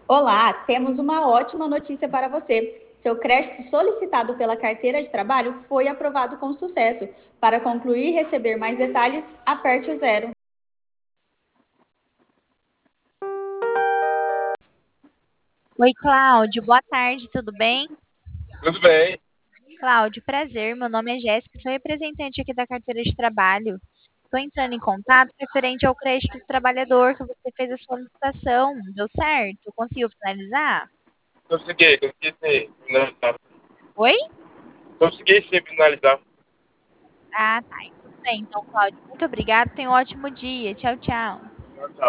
Olá, temos uma ótima notícia para você. Seu crédito solicitado pela carteira de trabalho foi aprovado com sucesso. Para concluir e receber mais detalhes, aperte o zero. Oi, Cláudio, boa tarde, tudo bem? Tudo bem. Cláudio, prazer, meu nome é Jéssica, sou representante aqui da carteira de trabalho. Estou entrando em contato referente ao crédito do trabalhador que você fez a solicitação. Deu certo? Conseguiu finalizar? Consegui sim, finalizar. Oi? Consegui sim finalizar. Ah, tá. Tudo bem, então, Cláudio, muito obrigada, tenha um ótimo dia. Tchau, tchau. Tchau, tchau.